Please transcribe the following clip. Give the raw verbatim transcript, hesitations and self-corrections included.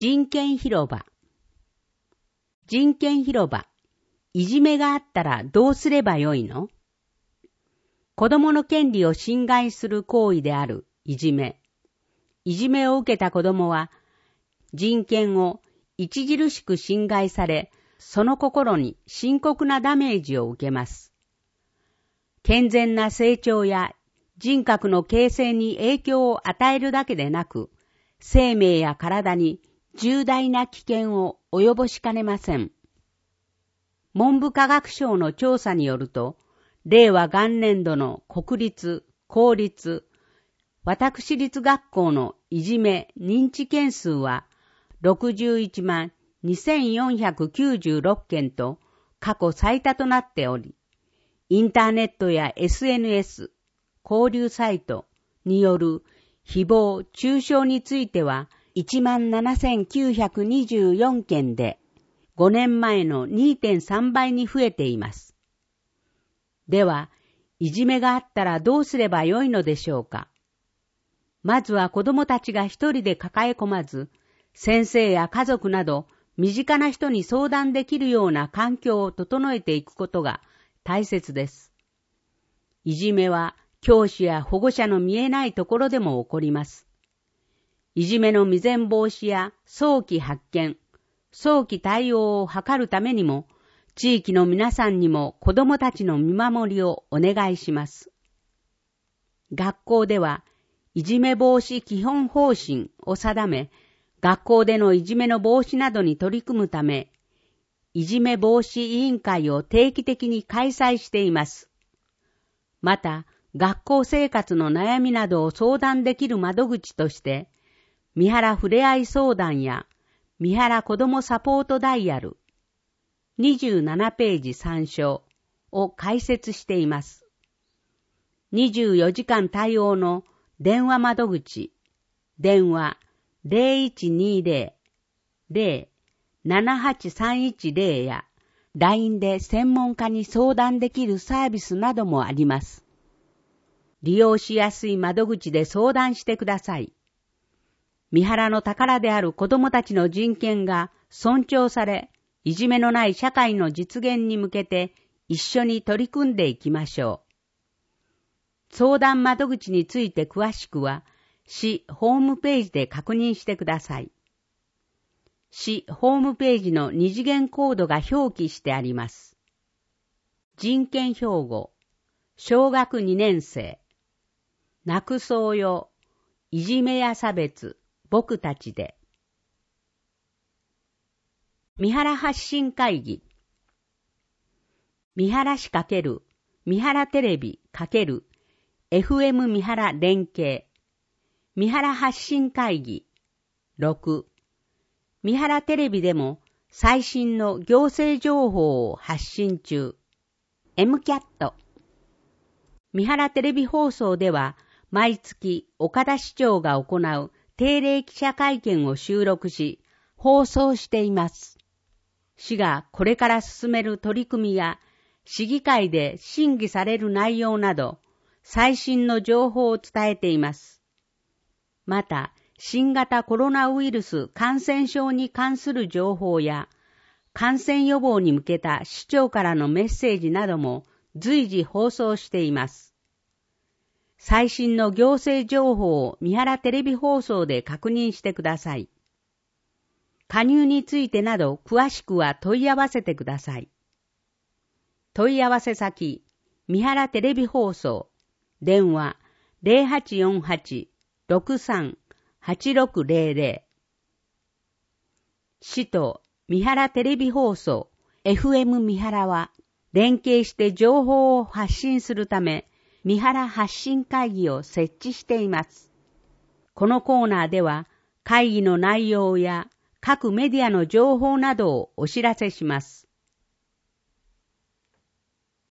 人権広場。人権広場。いじめがあったらどうすればよいの？子供の権利を侵害する行為であるいじめ。いじめを受けた子供は、人権を著しく侵害され、その心に深刻なダメージを受けます。健全な成長や人格の形成に影響を与えるだけでなく、生命や体に重大な危険を及ぼしかねません。文部科学省の調査によると、令和元年度の国立、公立、私立学校のいじめ認知件数はろくじゅういちまんにせんよんひゃくきゅうじゅうろっけんと過去最多となっており、インターネットや エスエヌエス、交流サイトによる誹謗・中傷についてはいちまんななせんきゅうひゃくにじゅうよんけんでごねんまえの にてんさんばいに増えています。では、いじめがあったらどうすればよいのでしょうか。まずは子供たちが一人で抱え込まず、先生や家族など身近な人に相談できるような環境を整えていくことが大切です。いじめは教師や保護者の見えないところでも起こります。いじめの未然防止や早期発見、早期対応を図るためにも、地域の皆さんにも子供たちの見守りをお願いします。学校ではいじめ防止基本方針を定め、学校でのいじめの防止などに取り組むため、いじめ防止委員会を定期的に開催しています。また、学校生活の悩みなどを相談できる窓口として、三原ふれあい相談や三原子どもサポートダイヤルにじゅうななページ参照を開設しています。にじゅうよじかん対応の電話窓口、電話 ゼロいちにゼロ ゼロ ななはちさんいちゼロ や ライン で専門家に相談できるサービスなどもあります。利用しやすい窓口で相談してください。三原の宝である子どもたちの人権が尊重され、いじめのない社会の実現に向けて一緒に取り組んでいきましょう。相談窓口について詳しくは、市ホームページで確認してください。市ホームページの二次元コードが表記してあります。人権標語、小学にねんせい、なくそうよ、いじめや差別、僕たちで。三原発信会議。三原市×三原テレビ×エフエム 三原連携。三原発信会議。ろく。三原テレビでも最新の行政情報を発信中。エムキャット。三原テレビ放送では毎月岡田市長が行う定例記者会見を収録し放送しています。市がこれから進める取り組みや市議会で審議される内容など最新の情報を伝えています。また、新型コロナウイルス感染症に関する情報や感染予防に向けた市長からのメッセージなども随時放送しています。最新の行政情報を三原テレビ放送で確認してください。加入についてなど詳しくは問い合わせてください。問い合わせ先、三原テレビ放送、電話 ゼロはちよんはち ろくさん はちろくゼロゼロ。市と三原テレビ放送、エフエム 三原は連携して情報を発信するため、三原発信会議を設置しています。このコーナーでは会議の内容や各メディアの情報などをお知らせします。